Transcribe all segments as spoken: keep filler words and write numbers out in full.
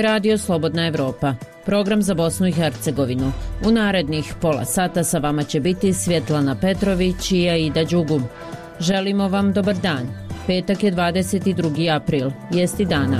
Radio Slobodna Evropa, program za Bosnu i Hercegovinu. U narednih pola sata sa vama će biti Svjetlana Petrović i Aida Đugum. Želimo vam dobar dan. Petak je dvadeset drugi april, vijesti dana.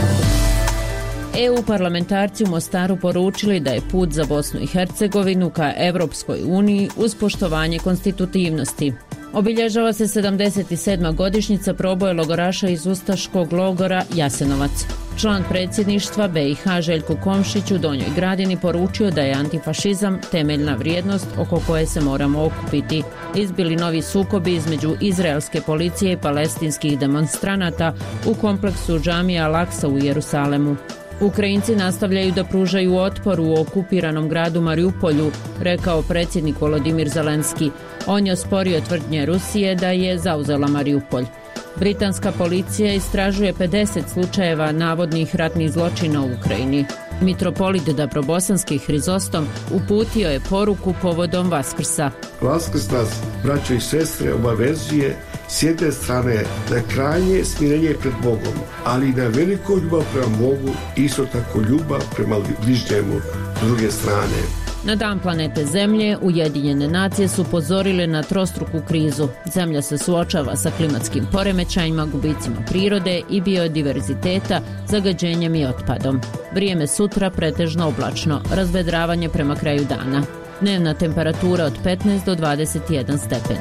E U parlamentarci u Mostaru poručili da je put za Bosnu i Hercegovinu ka Evropskoj uniji uz poštovanje konstitutivnosti. Obilježava se sedamdeset sedma godišnjica proboja logoraša iz ustaškog logora Jasenovac. Član predsjedništva B i H Željko Komšić u Donjoj Gradini poručio da je antifašizam temeljna vrijednost oko koje se moramo okupiti. Izbili novi sukobi između izraelske policije i palestinskih demonstranata u kompleksu džamija Al-Aksa u Jerusalemu. Ukrajinci nastavljaju da pružaju otpor u okupiranom gradu Mariupolju, rekao predsjednik Volodimir Zelenski. On je osporio tvrdnje Rusije da je zauzela Mariupolj. Britanska policija istražuje pedeset slučajeva navodnih ratnih zločina u Ukrajini. Mitropolit Dabrobosanski Hrizostom uputio je poruku povodom Vaskrsa. Vaskrs nas, braćo i sestre, obavezuje s jedne strane na krajnje smirenje pred Bogom, ali i na veliku ljubav prema Bogu, isto tako ljubav prema bližnjemu s druge strane. Na dan planete Zemlje Ujedinjene nacije su upozorile na trostruku krizu. Zemlja se suočava sa klimatskim poremećajima, gubicima prirode i biodiverziteta, zagađenjem i otpadom. Vrijeme sutra pretežno oblačno, razvedravanje prema kraju dana. Dnevna temperatura od petnaest do dvadeset jedan stepen.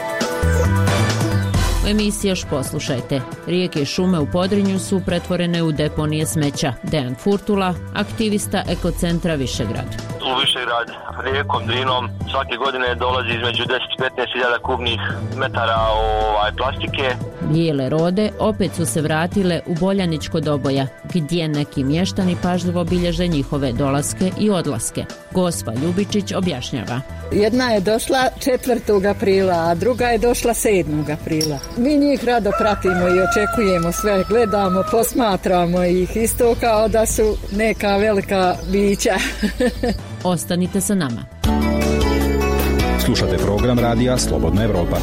U emisiji još poslušajte. Rijeke i šume u Podrinju su pretvorene u deponije smeća. Dejan Furtula, aktivista Ekocentra Višegrad. U Višegrad rijekom Drinom svake godine dolazi između deset do petnaest hiljada kubnih metara ovaj, plastike. Bijele rode opet su se vratile u Boljaničko Doboja, gdje neki mještani pažljivo bilježe njihove dolaske i odlaske. Gospa Ljubičić objašnjava. Jedna je došla četvrtog aprila, a druga je došla sedmog aprila. Mi njih rado pratimo i očekujemo sve, gledamo, posmatramo ih isto kao da su neka velika bića. Ostanite sa nama. Slušate program radija Slobodna Evropa.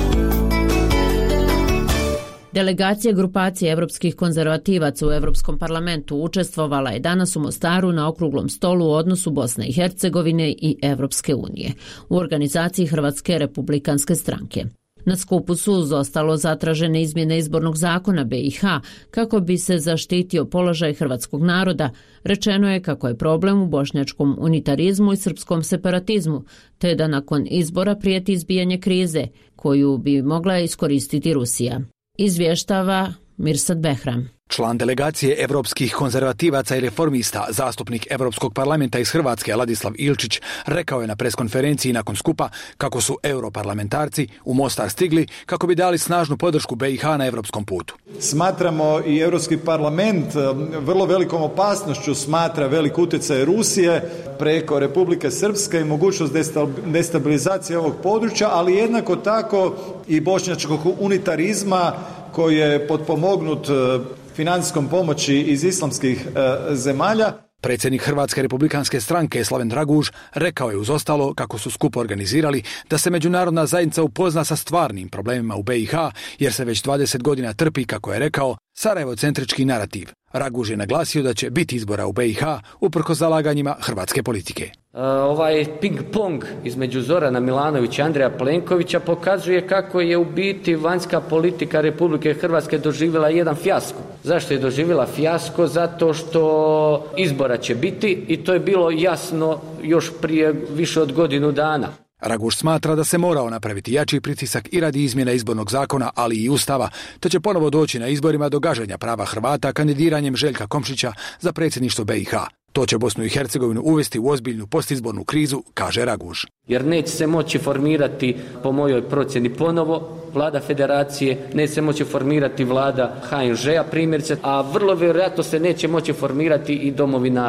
Delegacija grupacije evropskih konzervativaca u Europskom parlamentu učestvovala je danas u Mostaru na okruglom stolu u odnosu Bosne i Hercegovine i Evropske unije u organizaciji Hrvatske republikanske stranke. Na skupu su uz ostalo zatražene izmjene izbornog zakona B i H kako bi se zaštitio položaj hrvatskog naroda. Rečeno je kako je problem u bošnjačkom unitarizmu i srpskom separatizmu, te da nakon izbora prijeti izbijanje krize koju bi mogla iskoristiti Rusija. Izvještava Mirsad Behram. Član delegacije evropskih konzervativaca i reformista, zastupnik Europskog parlamenta iz Hrvatske Ladislav Ilčić, rekao je na preskonferenciji nakon skupa kako su europarlamentarci u Mostar stigli kako bi dali snažnu podršku B i H na europskom putu. Smatramo i Europski parlament vrlo velikom opasnošću smatra velik utjecaj Rusije preko Republike Srpske i mogućnost destabilizacije ovog područja, ali jednako tako i bošnjačkog unitarizma koji je potpomognut financijskom pomoći iz islamskih e, zemalja. Predsjednik Hrvatske republikanske stranke Slaven Draguž rekao je uz ostalo kako su skup organizirali da se međunarodna zajednica upozna sa stvarnim problemima u B i H jer se već dvadeset godina trpi, kako je rekao, sarajevocentrički narativ. Raguž je naglasio da će biti izbora u B i H uprkos zalaganjima hrvatske politike. Ovaj ping-pong između Zorana Milanovića i Andreja Plenkovića pokazuje kako je u biti vanjska politika Republike Hrvatske doživjela jedan fijasko. Zašto je doživjela fijasko? Zato što izbora će biti i to je bilo jasno još prije više od godinu dana. Raguž smatra da se morao napraviti jači pritisak i radi izmjena izbornog zakona, ali i ustava, te će ponovo doći na izborima do gaženja prava Hrvata kandidiranjem Željka Komšića za predsjedništvo B i H. To će Bosnu i Hercegovinu uvesti u ozbiljnu postizbornu krizu, kaže Raguž. Jer neće se moći formirati, po mojoj procjeni, ponovo vlada federacije, neće se moći formirati vlada H N Ž-a primjerice, a vrlo vjerojatno se neće moći formirati i domovi naroda.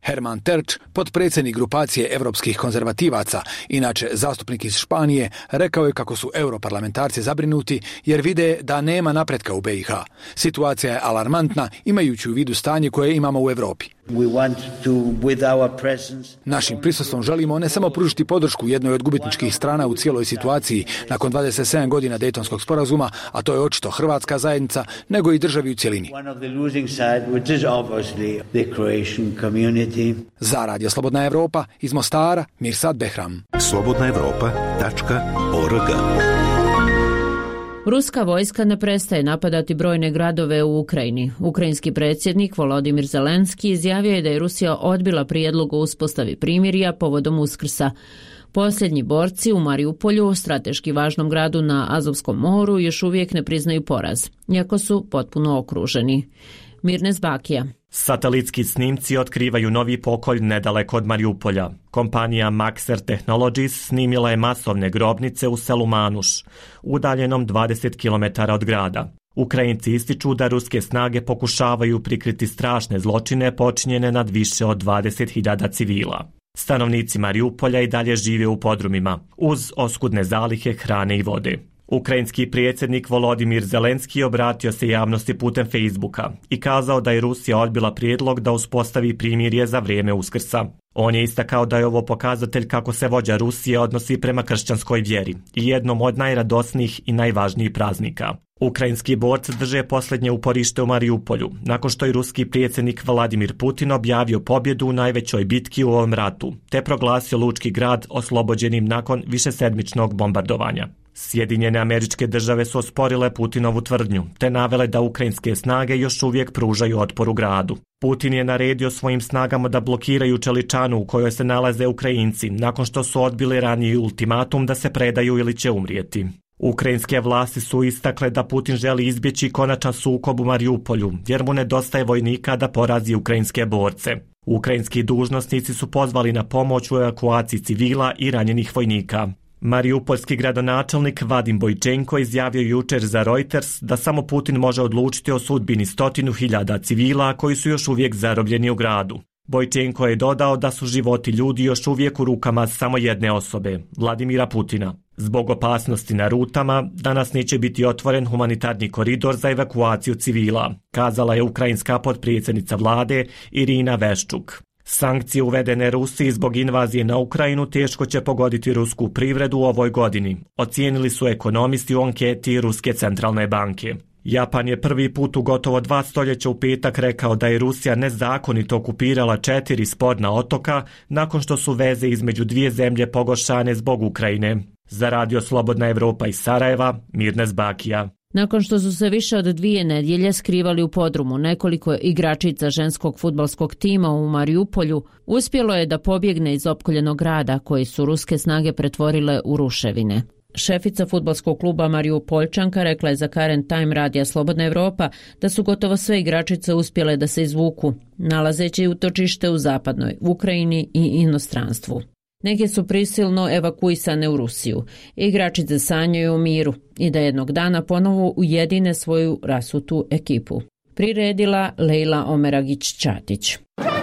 Herman Terč, potpredsjednik grupacije europskih konzervativaca, inače zastupnik iz Španije, rekao je kako su europarlamentarci zabrinuti jer vide da nema napretka u B i H. Situacija je alarmantna imajući u vidu stanje koje imamo u Europi. Našim prisustvom želimo ne samo pružiti podršku jednoj od gubitničkih strana u cijeloj situaciji nakon dvadeset sedam godina Dejtonskog sporazuma, a to je očito hrvatska zajednica, nego i državi u cjelini. Za Radio Slobodna Evropa iz Mostara, Mirsad Behram. slobodna evropa tačka org. Ruska vojska ne prestaje napadati brojne gradove u Ukrajini. Ukrajinski predsjednik Volodimir Zelenski izjavio je da je Rusija odbila prijedlog o uspostavi primirja povodom Uskrsa. Posljednji borci u Mariupolju, strateški važnom gradu na Azovskom moru, još uvijek ne priznaju poraz, iako su potpuno okruženi. Mirnes Bakija. Satelitski snimci otkrivaju novi pokolj nedaleko od Mariupolja. Kompanija Maxar Technologies snimila je masovne grobnice u selu Manuš, udaljenom dvadeset kilometara od grada. Ukrajinci ističu da ruske snage pokušavaju prikriti strašne zločine počinjene nad više od dvadeset hiljada civila. Stanovnici Mariupolja i dalje žive u podrumima, uz oskudne zalihe hrane i vode. Ukrajinski predsjednik Volodimir Zelenski obratio se javnosti putem Facebooka i kazao da je Rusija odbila prijedlog da uspostavi primirje za vrijeme Uskrsa. On je istakao da je ovo pokazatelj kako se vođa Rusije odnosi prema kršćanskoj vjeri i jednom od najradosnijih i najvažnijih praznika. Ukrajinski borci drže posljednje uporište u Mariupolju, nakon što je ruski predsjednik Vladimir Putin objavio pobjedu u najvećoj bitki u ovom ratu, te proglasio lučki grad oslobođenim nakon višesedmičnog bombardovanja. Sjedinjene Američke Države su osporile Putinovu tvrdnju, te navele da ukrajinske snage još uvijek pružaju otpor u gradu. Putin je naredio svojim snagama da blokiraju čeličanu u kojoj se nalaze Ukrajinci, nakon što su odbili raniji ultimatum da se predaju ili će umrijeti. Ukrajinske vlasti su istakle da Putin želi izbjeći konačan sukob u Mariupolju, jer mu nedostaje vojnika da porazi ukrajinske borce. Ukrajinski dužnosnici su pozvali na pomoć u evakuaciji civila i ranjenih vojnika. Mariupolski gradonačelnik Vadim Bojčenko izjavio jučer za Reuters da samo Putin može odlučiti o sudbini stotinu hiljada civila koji su još uvijek zarobljeni u gradu. Bojčenko je dodao da su životi ljudi još uvijek u rukama samo jedne osobe, Vladimira Putina. Zbog opasnosti na rutama, danas neće biti otvoren humanitarni koridor za evakuaciju civila, kazala je ukrajinska potpredsjednica vlade Irina Veščuk. Sankcije uvedene Rusiji zbog invazije na Ukrajinu teško će pogoditi rusku privredu u ovoj godini, ocijenili su ekonomisti u anketi Ruske centralne banke. Japan je prvi put u gotovo dva stoljeća u petak rekao da je Rusija nezakonito okupirala četiri sporna otoka nakon što su veze između dvije zemlje pogoršane zbog Ukrajine. Za Radio Slobodna Evropa iz Sarajeva, Mirnes Bakija. Nakon što su se više od dvije nedjelje skrivali u podrumu nekoliko igračica ženskog fudbalskog tima u Mariupolju, uspjelo je da pobjegne iz opkoljenog grada koji su ruske snage pretvorile u ruševine. Šefica fudbalskog kluba Mariupoljčanka rekla je za Current Time Radija Slobodna Evropa da su gotovo sve igračice uspjele da se izvuku, nalazeći utočište u zapadnoj Ukrajini i inostranstvu. Neke su prisilno evakuisane u Rusiju. Igračice sanjaju o miru i da jednog dana ponovo ujedine svoju rasutu ekipu. Priredila Lejla Omeragić-Čatić.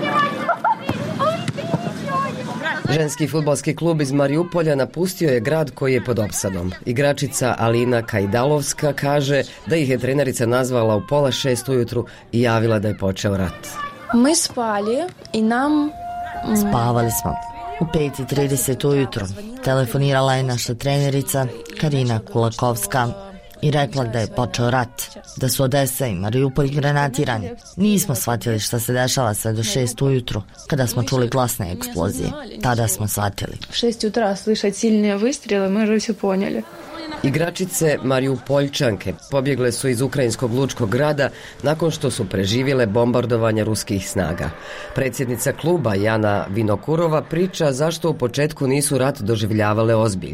Ženski fudbalski klub iz Mariupolja napustio je grad koji je pod opsadom. Igračica Alina Kajdalovska kaže da ih je trenerica nazvala u pola šest ujutru i javila da je počeo rat. Mi spali i nam... Spavali smo. U pet i trideset ujutro telefonirala je naša trenerica Karina Kulakovska i rekla da je počeo rat, da su Odesa i Mariupolj granatirani. Nismo shvatili šta se dešava sve do šest ujutru, kada smo čuli glasne eksplozije. Tada smo shvatili. šest jutra slušati silne vysтрелы, mi же sve ponijeli. Igračice Mariupoljčanke pobjegle su iz ukrajinskog lučkog grada nakon što su preživjele bombardovanje ruskih snaga. Predsjednica kluba Jana Vinokurova priča zašto u početku nisu rat doživljavale ozbiljno.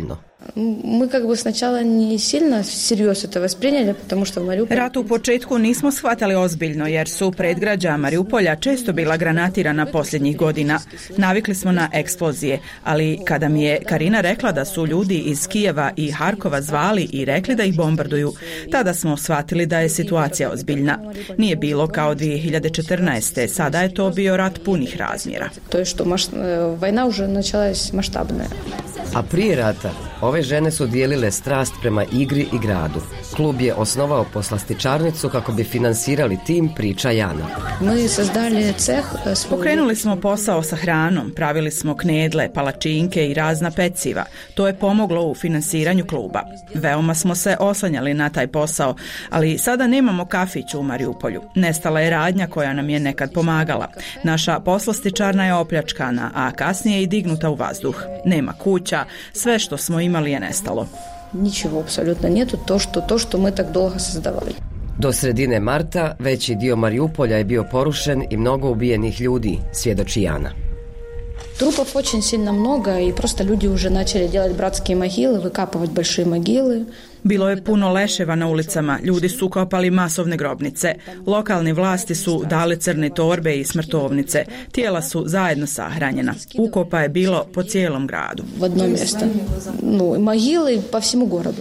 Мы как бы сначала не сильно всерьез это восприняли, потому что в Мариуполе... Rat u početku nismo shvatali ozbiljno jer su predgrađa Mariupolja često bila granatirana posljednjih godina. Navikli smo na eksplozije, ali kada mi je Karina rekla da su ljudi iz Kijeva i Harkova zvali i rekli da ih bombarduju, tada smo shvatili da je situacija ozbiljna. Nije bilo kao dvije hiljade četrnaeste. Sada je to bio rat punih razmjera. To je što maš... vojna уже началась масштабная. A prije rata ove žene su dijelile strast prema igri i gradu. Klub je osnovao poslastičarnicu kako bi finansirali tim, priča Jana. Pokrenuli smo posao sa hranom, pravili smo knedle, palačinke i razna peciva. To je pomoglo u finansiranju kluba. Veoma smo se oslanjali na taj posao, ali sada nemamo kafić u Mariupolju. Nestala je radnja koja nam je nekad pomagala. Naša poslastičarna je opljačkana, a kasnije i dignuta u vazduh. Nema kuća, sve što smo imali je nestalo. Ničego apsolutno nijetu, to što, to što mi tak dolgo sazdavali. Do sredine marta veći dio Mariupolja je bio porušen i mnogo ubijenih ljudi, svjedoči Jana. Трупов очень сильно много, и просто люди уже начали делать братские могилы, выкапывать большие могилы. Bilo je puno leševa na ulicama, ljudi su kopali masovne grobnice. Lokalne vlasti su dale crne torbe i smrtovnice. Tijela su zajedno sahranjena. Ukopa je bilo po cijelom gradu. В одно место. Ну, могилы по всему городу.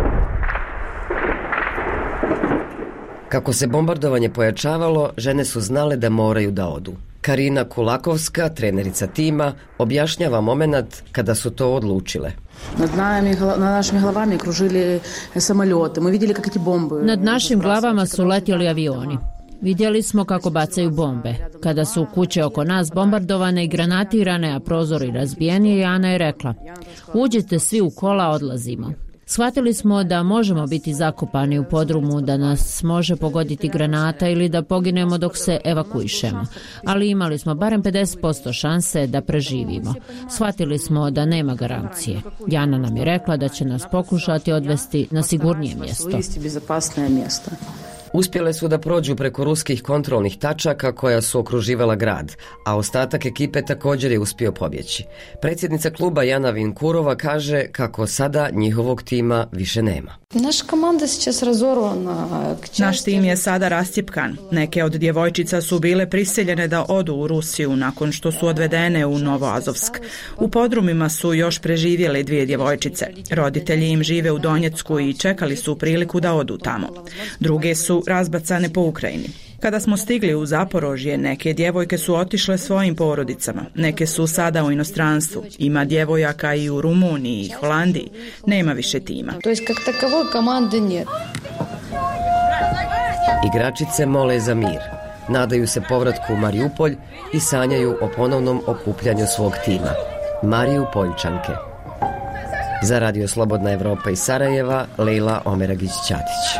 Kako se bombardovanje pojačavalo, žene su znale da moraju da odu. Karina Kulakovska, trenerica tima, objašnjava moment kada su to odlučile. Nad našim glavama kružili samoljote. Mi vidjeli kako ti bombe. Nad našim glavama su letjeli avioni. Vidjeli smo kako bacaju bombe. Kada su kuće oko nas bombardovane i granatirane, a prozori razbijeni, Jana je rekla: uđite svi u kola, odlazimo. Shvatili smo da možemo biti zakopani u podrumu, da nas može pogoditi granata ili da poginemo dok se evakuišemo. Ali imali smo barem pedeset posto šanse da preživimo. Shvatili smo da nema garancije. Jana nam je rekla da će nas pokušati odvesti na sigurnije mjesto. Uspjele su da prođu preko ruskih kontrolnih tačaka koja su okruživala grad, a ostatak ekipe također je uspio pobjeći. Predsjednica kluba Jana Vinkurova kaže kako sada njihovog tima više nema. Naša komanda сейчас razorvana. Naš tim je sada rascjepkan. Neke od djevojčica su bile prisiljene da odu u Rusiju nakon što su odvedene u Novoazovsk. U podrumima su još preživjele dvije djevojčice. Roditelji im žive u Donjecku i čekali su priliku da odu tamo. Druge su razbacane po Ukrajini. Kada smo stigli u Zaporožje, neke djevojke su otišle svojim porodicama. Neke su sada u inostranstvu. Ima djevojaka i u Rumuniji i Holandiji. Nema više tima. To jest kak takovoj komande nije. Igračice mole za mir. Nadaju se povratku u Mariupolj i sanjaju o ponovnom okupljanju svog tima. Mariupoljčanke. Za Radio Slobodna Evropa iz Sarajeva, Lejla Omeragić-Ćatić.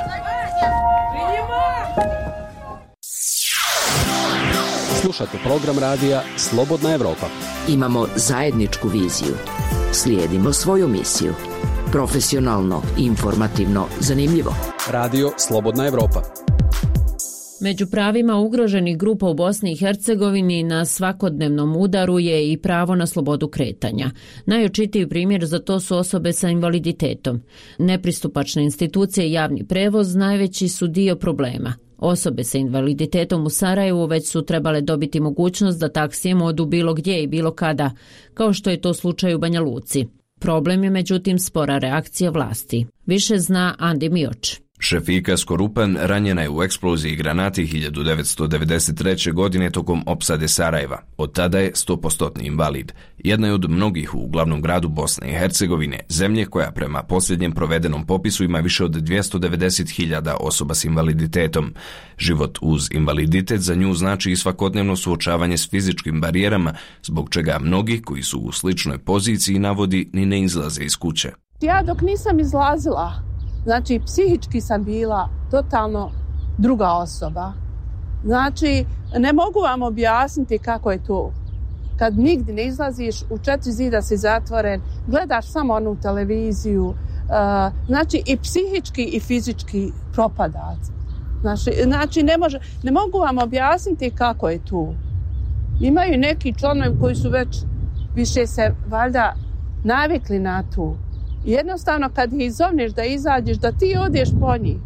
Slušate program radija Slobodna Evropa. Imamo zajedničku viziju. Slijedimo svoju misiju. Profesionalno, informativno, zanimljivo. Radio Slobodna Evropa. Među pravima ugroženih grupa u Bosni i Hercegovini na svakodnevnom udaru je i pravo na slobodu kretanja. Najočitiji primjer za to su osobe sa invaliditetom. Nepristupačne institucije i javni prevoz najveći su dio problema. Osobe sa invaliditetom u Sarajevu već su trebale dobiti mogućnost da taksijem odu bilo gdje i bilo kada, kao što je to slučaj u Banja Luci. Problem je međutim spora reakcija vlasti. Više zna Andi Mioč. Šefika Skorupan ranjena je u eksploziji granati hiljadu devetsto devedeset treće. godine tokom opsade Sarajeva. Od tada je sto posto invalid. Jedna je od mnogih u glavnom gradu Bosne i Hercegovine, zemlje koja prema posljednjem provedenom popisu ima više od dvjesto devedeset hiljada osoba s invaliditetom. Život uz invaliditet za nju znači i svakodnevno suočavanje s fizičkim barijerama, zbog čega mnogi koji su u sličnoj poziciji navodi ni ne izlaze iz kuće. Ja dok nisam izlazila, znači, psihički sam bila totalno druga osoba. Znači, ne mogu vam objasniti kako je to. Kad nigdje ne izlaziš, u četiri zida si zatvoren, gledaš samo onu televiziju, uh, znači i psihički i fizički propadac. Znači, znači ne, može, ne mogu vam objasniti kako je to. Imaju neki članovi koji su već više se valjda navikli na to. Jednostavno kad ih zovneš da izađeš, da ti odeš po njih,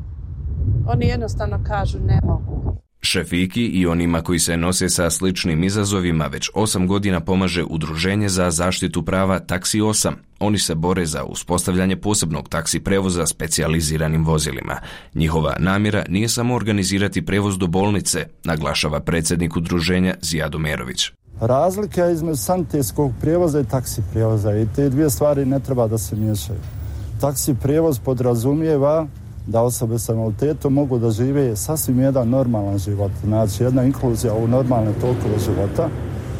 oni jednostavno kažu ne mogu. Šefiki i onima koji se nose sa sličnim izazovima već osam godina pomaže Udruženje za zaštitu prava Taksi osam. Oni se bore za uspostavljanje posebnog taksi prevoza specijaliziranim vozilima. Njihova namjera nije samo organizirati prevoz do bolnice, naglašava predsjednik udruženja Zijado Merović. Razlika između sanitetskog prijevoza i taksi prijevoza i te dvije stvari ne treba da se miješaju. Taksi prijevoz podrazumijeva da osobe sa invaliditetom mogu da žive sasvim jedan normalan život, znači jedna inkluzija u normalne tokove života.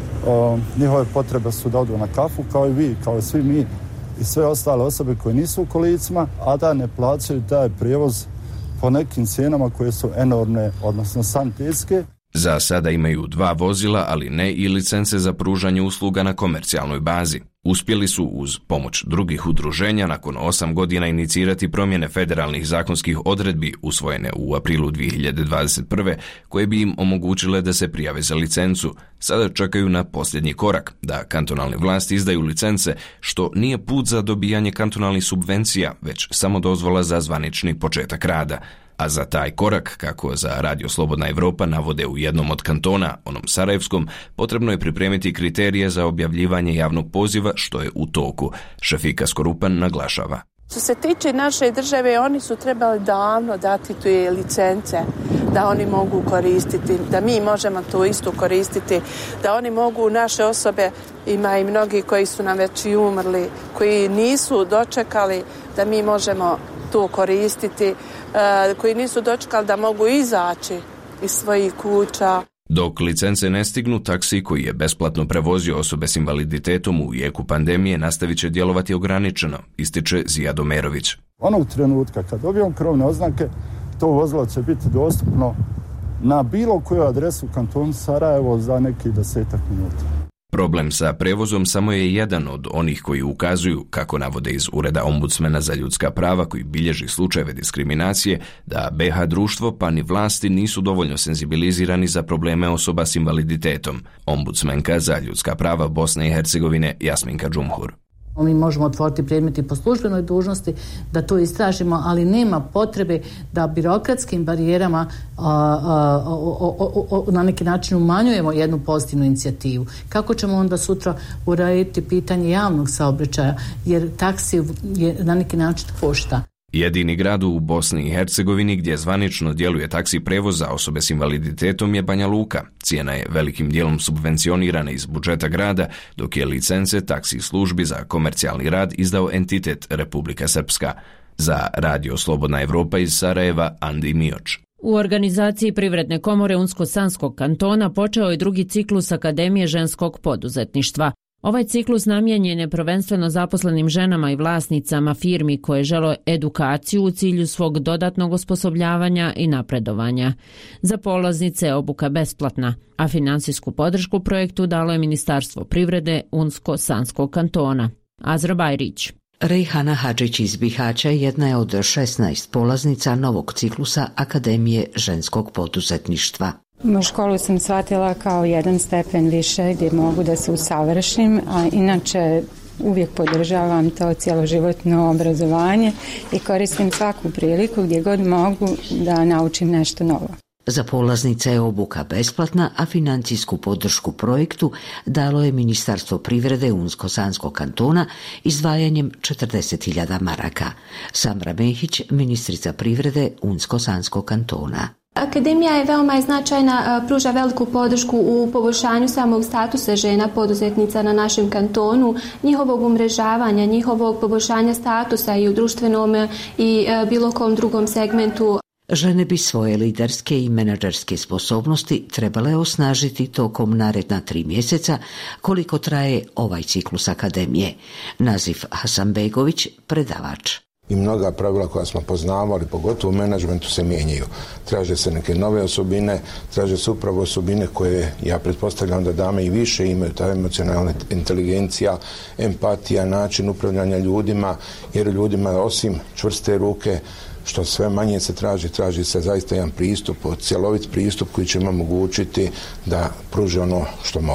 O, njihove potrebe su da odu na kafu kao i vi, kao i svi mi i sve ostale osobe koje nisu u kolicima, a da ne plaćaju taj prijevoz po nekim cijenama koje su enormne, odnosno sanitetske. Za sada imaju dva vozila, ali ne i licence za pružanje usluga na komercijalnoj bazi. Uspjeli su uz pomoć drugih udruženja nakon osam godina inicirati promjene federalnih zakonskih odredbi usvojene u aprilu dvije hiljade dvadeset prve koje bi im omogućile da se prijave za licencu. Sada čekaju na posljednji korak, da kantonalne vlasti izdaju licence, što nije put za dobijanje kantonalnih subvencija, već samo dozvola za zvanični početak rada. A za taj korak, kako za Radio Slobodna Evropa navode u jednom od kantona, onom sarajevskom, potrebno je pripremiti kriterije za objavljivanje javnog poziva, što je u toku. Šefika Skorupan naglašava. Što se tiče naše države, oni su trebali davno dati tu licence, da oni mogu koristiti, da mi možemo to isto koristiti, da oni mogu, naše osobe, ima i mnogi koji su nam već i umrli, koji nisu dočekali da mi možemo to koristiti, koji nisu dočekali da mogu izaći iz svojih kuća. Dok licence ne stignu, taksi koji je besplatno prevozio osobe s invaliditetom u jeku pandemije nastavit će djelovati ograničeno, ističe Zijado Merović. Onog trenutka kad dobijemo krovne oznake, to vozilo će biti dostupno na bilo koju adresu u kantonu Sarajevo za nekih desetak minuta. Problem sa prevozom samo je jedan od onih koji ukazuju, kako navode iz Ureda ombudsmena za ljudska prava koji bilježi slučajeve diskriminacije, da be ha društvo pa ni vlasti nisu dovoljno senzibilizirani za probleme osoba s invaliditetom. Ombudsmenka za ljudska prava Bosne i Hercegovine Jasminka Džumhur. Mi možemo otvoriti predmeti po službenoj dužnosti, da to istražimo, ali nema potrebe da birokratskim barijerama a, a, o, o, o, na neki način umanjujemo jednu pozitivnu inicijativu. Kako ćemo onda sutra uraditi pitanje javnog saobraćaja, jer taksi je na neki način košta. Jedini grad u Bosni i Hercegovini gdje zvanično djeluje taksi prevoz za osobe s invaliditetom je Banja Luka. Cijena je velikim dijelom subvencionirana iz budžeta grada, dok je licence taksi službi za komercijalni rad izdao entitet Republika Srpska. Za Radio Slobodna Evropa iz Sarajeva, Andi Mioč. U organizaciji Privredne komore Unsko-Sanskog kantona počeo je drugi ciklus Akademije ženskog poduzetništva. Ovaj ciklus namijenjen je prvenstveno zaposlenim ženama i vlasnicama firmi koje žele edukaciju u cilju svog dodatnog osposobljavanja i napredovanja. Za polaznice je obuka besplatna, a finansijsku podršku projektu dalo je Ministarstvo privrede Unsko-Sanskog kantona. Azra Bajrić. Rejhana Hadžić iz Bihaća jedna je od šesnaest polaznica novog ciklusa Akademije ženskog poduzetništva. Školu sam shvatila kao jedan stepen više gdje mogu da se usavršim, a inače uvijek podržavam to cjeloživotno obrazovanje i koristim svaku priliku gdje god mogu da naučim nešto novo. Za polaznice je obuka besplatna, a financijsku podršku projektu dalo je Ministarstvo privrede Unsko-Sanskog kantona izdvajanjem četrdeset hiljada maraka. Samra Mehić, ministrica privrede Unsko-Sanskog kantona. Akademija je veoma značajna, pruža veliku podršku u poboljšanju samog statusa žena poduzetnica na našem kantonu, njihovog umrežavanja, njihovog poboljšanja statusa i u društvenom i bilo kom drugom segmentu. Žene bi svoje liderske i menadžerske sposobnosti trebale osnažiti tokom naredna tri mjeseca koliko traje ovaj ciklus akademije. Nazif Hasanbegović, predavač. I mnoga pravila koja smo poznavali, pogotovo u menadžmentu, se mijenjaju. Traže se neke nove osobine, traže se upravo osobine koje, ja pretpostavljam da dame i više imaju, ta emocionalna inteligencija, empatija, način upravljanja ljudima, jer ljudima osim čvrste ruke, što sve manje se traži, traži se zaista jedan pristup, cjelovit pristup koji će im omogućiti da pruže ono što mogu.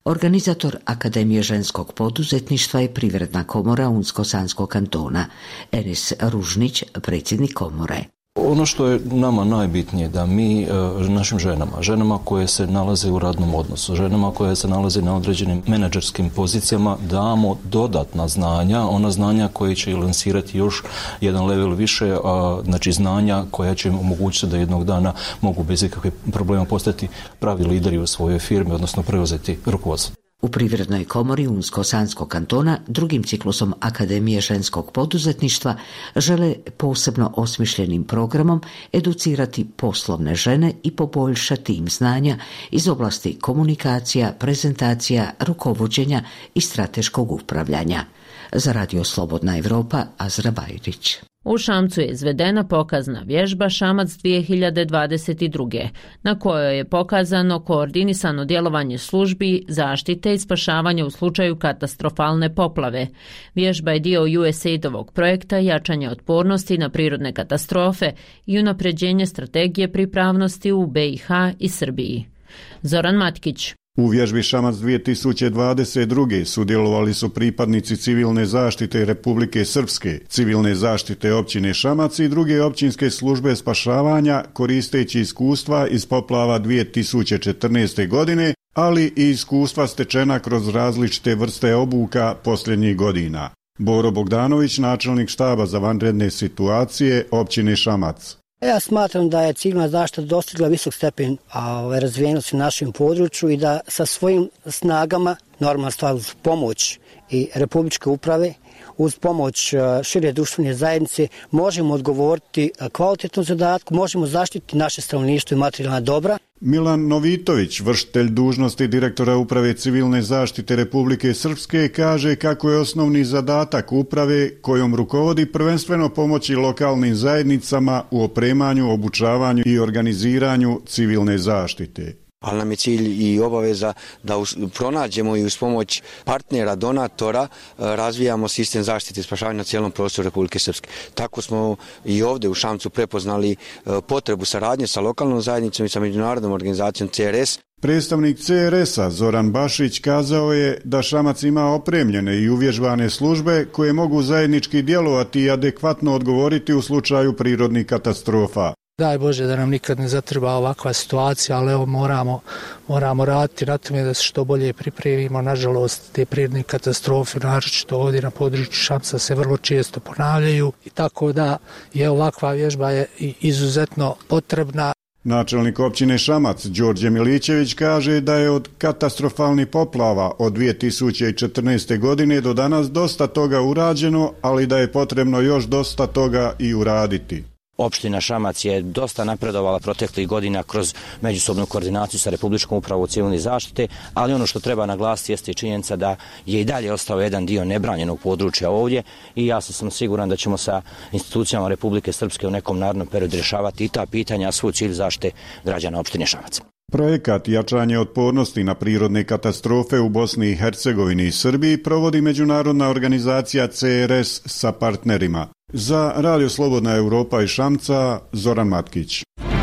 Organizator Akademije ženskog poduzetništva je Privredna komora Unsko-Sanskog kantona. Enes Ružnić, predsjednik komore. Ono što je nama najbitnije da mi našim ženama, ženama koje se nalaze u radnom odnosu, ženama koje se nalaze na određenim menadžerskim pozicijama damo dodatna znanja, ona znanja koje će lansirati još jedan level više, a, znači znanja koja će im omogućiti da jednog dana mogu bez ikakvih problema postati pravi lideri u svojoj firmi, odnosno preuzeti rukovodstvo. U Privrednoj komori Unsko-Sanskog kantona drugim ciklusom Akademije ženskog poduzetništva žele posebno osmišljenim programom educirati poslovne žene i poboljšati im znanja iz oblasti komunikacija, prezentacija, rukovođenja i strateškog upravljanja. Za Radio Slobodna Evropa, Azra Bajrić. U Šamcu je izvedena pokazna vježba Šamac dvije hiljade dvadeset druge. na kojoj je pokazano koordinisano djelovanje službi zaštite i spašavanja u slučaju katastrofalne poplave. Vježba je dio U S A I D-ovog projekta jačanja otpornosti na prirodne katastrofe i unapređenje strategije pripravnosti u B i H i Srbiji. Zoran Matkić. U vježbi Šamac dvije tisuće dvadeset druge. sudjelovali su pripadnici civilne zaštite Republike Srpske, civilne zaštite općine Šamac i druge općinske službe spašavanja koristeći iskustva iz poplava dvije tisuće četrnaeste. godine, ali i iskustva stečena kroz različite vrste obuka posljednjih godina. Boro Bogdanović, načelnik štaba za vanredne situacije općine Šamac. Ja smatram da je civilna zaštita dostigla visok stepen razvijenosti u našem području i da sa svojim snagama, normalna stvar uz pomoć i Republičke uprave, uz pomoć šire društvene zajednice, možemo odgovoriti kvalitetnom zadatku, možemo zaštiti naše stanovništvo i materijalna dobra. Milan Novitović, vršitelj dužnosti direktora Uprave civilne zaštite Republike Srpske, kaže kako je osnovni zadatak uprave kojom rukovodi prvenstveno pomoći lokalnim zajednicama u opremanju, obučavanju i organiziranju civilne zaštite. Ali nam je cilj i obaveza da pronađemo i uz pomoć partnera, donatora razvijamo sistem zaštite i spašavanja na cijelom prostoru Republike Srpske. Tako smo i ovdje u Šamcu prepoznali potrebu saradnje sa lokalnom zajednicom i sa međunarodnom organizacijom C R S. Predstavnik C R S-a Zoran Bašić kazao je da Šamac ima opremljene i uvježbane službe koje mogu zajednički djelovati i adekvatno odgovoriti u slučaju prirodnih katastrofa. Daj Bože da nam nikad ne zatreba ovakva situacija, ali evo moramo, moramo raditi na tome da se što bolje pripremimo. Nažalost, te prirodne katastrofe, naročito ovdje na području Šamca, se vrlo često ponavljaju i tako da je ovakva vježba je izuzetno potrebna. Načelnik općine Šamac Đorđe Milićević kaže da je od katastrofalnih poplava od dvije tisuće četrnaeste. godine do danas dosta toga urađeno, ali da je potrebno još dosta toga i uraditi. Opština Šamac je dosta napredovala proteklih godina kroz međusobnu koordinaciju sa Republičkom upravom civilne zaštite, ali ono što treba naglasiti jeste činjenica da je i dalje ostao jedan dio nebranjenog područja ovdje i ja sam siguran da ćemo sa institucijama Republike Srpske u nekom narednom periodu rješavati i ta pitanja, svoj cilj zaštite građana opštine Šamac. Projekat jačanje otpornosti na prirodne katastrofe u Bosni i Hercegovini i Srbiji provodi međunarodna organizacija C R S sa partnerima. Za Radio Slobodna Evropa i Šamca, Zoran Matkić.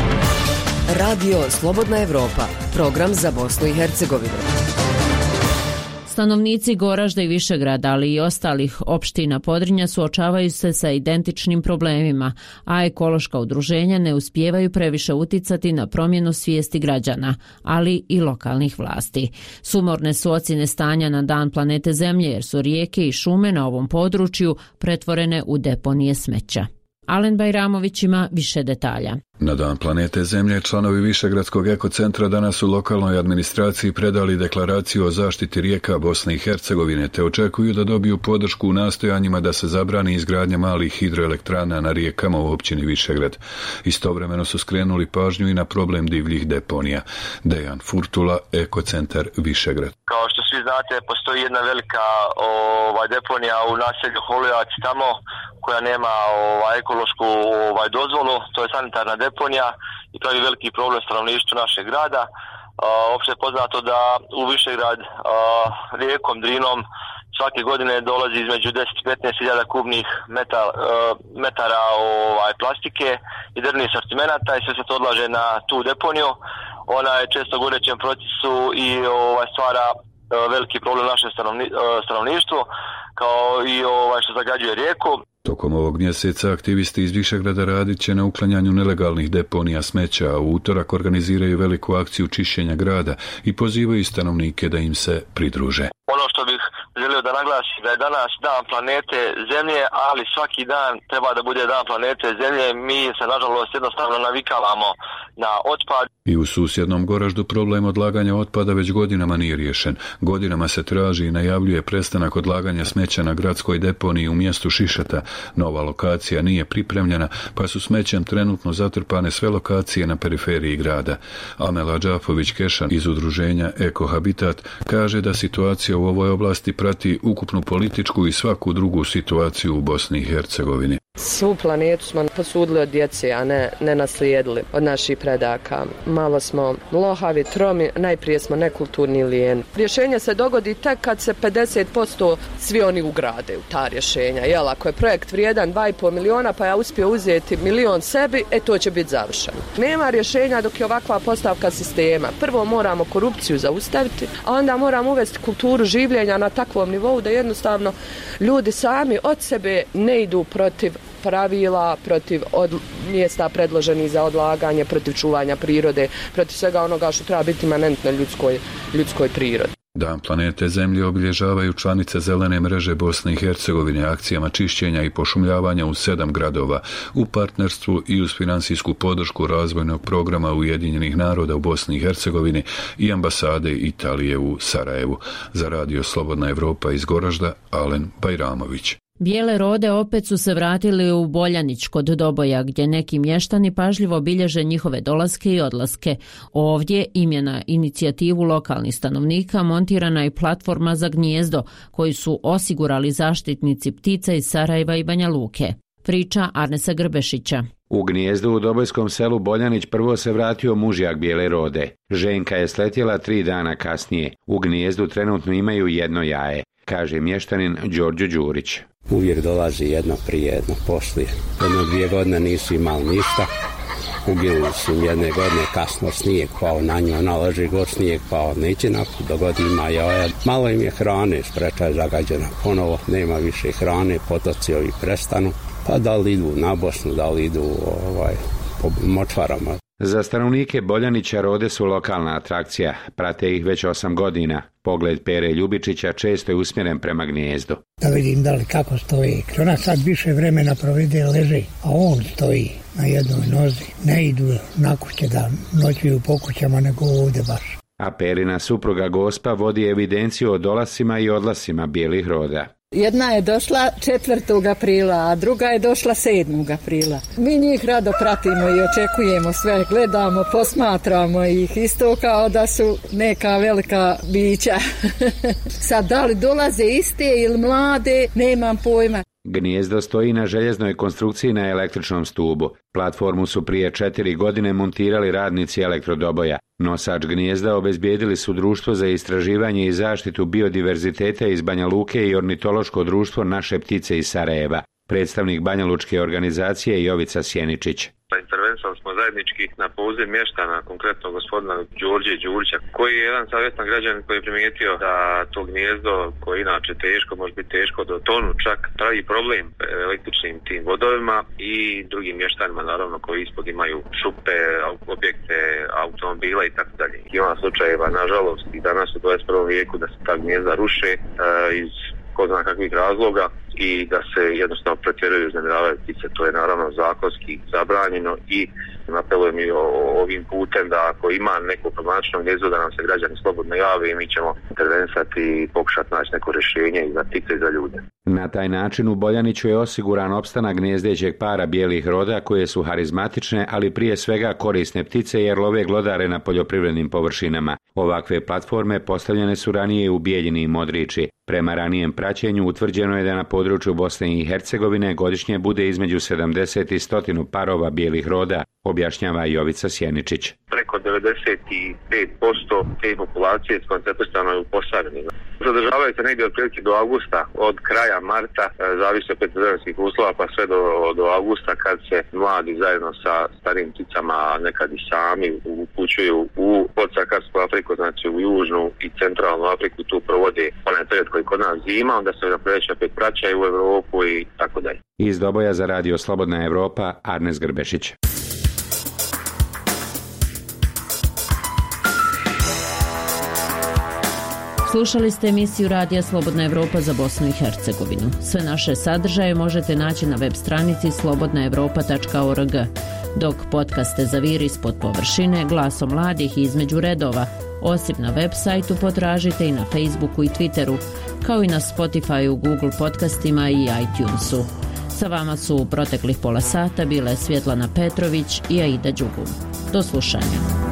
Radio Slobodna Evropa, program za Bosnu i Hercegovinu. Stanovnici Goražda i Višegrada, ali i ostalih opština Podrinja suočavaju se sa identičnim problemima, a ekološka udruženja ne uspijevaju previše uticati na promjenu svijesti građana, ali i lokalnih vlasti. Sumorne su ocjene stanja na dan planete Zemlje, jer su rijeke i šume na ovom području pretvorene u deponije smeća. Alen Bajramović ima više detalja. Na dan planete Zemlje članovi Višegradskog ekocentra danas u lokalnoj administraciji predali deklaraciju o zaštiti rijeka Bosne i Hercegovine te očekuju da dobiju podršku u nastojanjima da se zabrani izgradnja malih hidroelektrana na rijekama u općini Višegrad. Istovremeno su skrenuli pažnju i na problem divljih deponija. Dejan Furtula, ekocentar Višegrad. Kao što svi znate, postoji jedna velika ovaj, deponija u naselju Holujac tamo koja nema ovaj, ekološku ovaj, dozvolu, to je sanitarna deponija i pravi veliki problem stanovništvu našeg grada. Opšte je poznato da u Višegrad rijekom Drinom svake godine dolazi između deset do petnaest hiljada kubnih metar, metara ovaj, plastike i drvnih sortimenata i sve se to odlaže na tu deponiju. Ona je često gorećem procesu i ovaj, stvara veliki problem našem stanovni, stanovništvu, kao i ovaj što zagađuje rijeku. Tokom ovog mjeseca aktivisti iz Višegrada radit će na uklanjanju nelegalnih deponija smeća, a u utorak organiziraju veliku akciju čišćenja grada i pozivaju stanovnike da im se pridruže. Ono što bih želio da naglasim da je danas dan planete Zemlje, ali svaki dan treba da bude dan planete Zemlje. Mi se nažalost jednostavno navikavamo na otpad. I u susjednom Goraždu problem odlaganja otpada već godinama nije riješen. Godinama se traži i najavljuje prestanak odlaganja smeća na gradskoj deponiji u mjestu Šišata. Nova lokacija nije pripremljena, pa su smećem trenutno zatrpane sve lokacije na periferiji grada. Amela Đafović-Kešan iz udruženja Eko Habitat kaže da situacija u ovoj oblasti prati ukupnu političku i svaku drugu situaciju u Bosni i Hercegovini. Svu planetu smo posudili od djece, a ne, ne naslijedili od naših predaka. Malo smo lohavi, tromi, najprije smo nekulturni i lijeni. Rješenje se dogodi tek kad se pedeset posto svi oni ugrade u ta rješenja. Jel, ako je projekt vrijedan dva i pol miliona, pa ja uspio uzeti milion sebi, e to će biti završeno. Nema rješenja dok je ovakva postavka sistema. Prvo moramo korupciju zaustaviti, a onda moramo uvesti kulturu življenja na takvom nivou da jednostavno ljudi sami od sebe ne idu protiv pravila, protiv od, mjesta predloženih za odlaganje, protiv čuvanja prirode, protiv svega onoga što treba biti imanentno ljudskoj, ljudskoj prirodi. Dan planete Zemlje obilježavaju članice Zelene mreže Bosne i Hercegovine akcijama čišćenja i pošumljavanja u sedam gradova u partnerstvu i uz financijsku podršku razvojnog programa Ujedinjenih naroda u Bosni i Hercegovini i ambasade Italije u Sarajevu. Za radio Slobodna Evropa iz Goražda, Alen Bajramović. Bijele rode opet su se vratili u Boljanić kod Doboja, gdje neki mještani pažljivo bilježe njihove dolaske i odlaske. Ovdje im je na inicijativu lokalnih stanovnika montirana je platforma za gnijezdo, koju su osigurali zaštitnici ptica iz Sarajeva i Banja Luke. Priča Arnesa Grbešića. U gnijezdu u Dobojskom selu Boljanić prvo se vratio mužjak bijele rode. Ženka je sletjela tri dana kasnije. U gnijezdu trenutno imaju jedno jaje, kaže mještanin Đorđo Đurić. Uvijek dolazi jedno prije, jedno poslije. Jedno dvije godine nisu imali ništa. Uginuli su jedne godine kasno snijeg pao na nju, ona leži gor, snijeg pao neće naput, dogod ima jaja. Malo im je hrane, spreča je zagađena ponovo, nema više hrane, potoci ovi prestanu. Pa da li idu na Bosnu, da li idu ovaj, po močvarama. Za stanovnike Boljanića rode su lokalna atrakcija, prate ih već osam godina. Pogled Pere Ljubičića često je usmjeren prema gnijezdu. Da vidim da li kako stoji. Ona sad više vremena provede leži, a on stoji na jednoj nozi. Ne idu na kuće da noćuju po kućama, nego ovdje baš. A Perina supruga Gospa vodi evidenciju o dolascima i odlasima bijelih roda. Jedna je došla četvrtog aprila, a druga je došla sedmog aprila. Mi njih rado pratimo i očekujemo sve, gledamo, posmatramo ih isto kao da su neka velika bića. Sad da li dolaze iste ili mlade, nemam pojma. Gnijezdo stoji na željeznoj konstrukciji na električnom stubu. Platformu su prije četiri godine montirali radnici Elektrodoboja. Nosač gnijezda obezbijedili su Društvo za istraživanje i zaštitu biodiverziteta iz Banja Luke i Ornitološko društvo Naše ptice iz Sarajeva. Predstavnik banjalučke organizacije Jovica Sjeničić. Intervenisali smo zajednički na poziv mještana, konkretno gospodina Đorđe Đurića, koji je jedan savjestan građanin koji je primijetio da to gnijezdo, koje inače teško, može biti teško do tonu, čak pravi problem električnim tim vodovima i drugim mještanima, naravno, koji ispod imaju šupe, objekte, automobila i tako dalje. Ima slučajeva, nažalost, i danas u dvadeset prvom vijeku da se ta gnijezda ruše e, iz ko zna kakvih razloga i da se jednostavno pretjeruju uznemiravaju ptice. To je naravno zakonski zabranjeno i apelujem i ovim putem da ako ima neko problematično gnijezdo da nam se građani slobodno jave i mi ćemo intervenisati i pokušati naći neko rješenje i za ptice i za ljude. Na taj način u Boljaniću je osiguran opstanak gnjezdećeg para bijelih roda koje su harizmatične, ali prije svega korisne ptice jer love glodare na poljoprivrednim površinama. Ovakve platforme postavljene su ranije u Bijeljini i Modriči. Prema ranijem praćenju utvrđeno je da na području Bosne i Hercegovine godišnje bude između sedamdeset i sto parova bijelih roda, objašnjava Jovica Sjeničić. Preko devedeset pet posto te populacije skoncentrisano je u Posavini. Zadržavaju se negdje otprilike do avgusta, od kraja kraja marta, zavisi opet od vremenskih uslova, pa sve do, do augusta kad se mladi zajedno sa starim pticama, nekad i sami upućuju u podsakarsku Afriku, znači u južnu i centralnu Afriku, tu provode onaj period koji kod nas zima, onda se na proljeće opet vraćaju u Europu i tako dalje. Iz Doboja za radio Slobodna Evropa, Arnes Grbešić. Slušali ste emisiju Radija Slobodna Evropa za Bosnu i Hercegovinu. Sve naše sadržaje možete naći na web stranici slobodna evropa tačka org, dok podcaste za vir ispod površine, glasom mladih i između redova, osim na web sajtu potražite i na Facebooku i Twitteru, kao i na Spotifyu, Google podcastima i iTunesu. Sa vama su u proteklih pola sata bile Svjetlana Petrović i Aida Đugum. Do slušanja.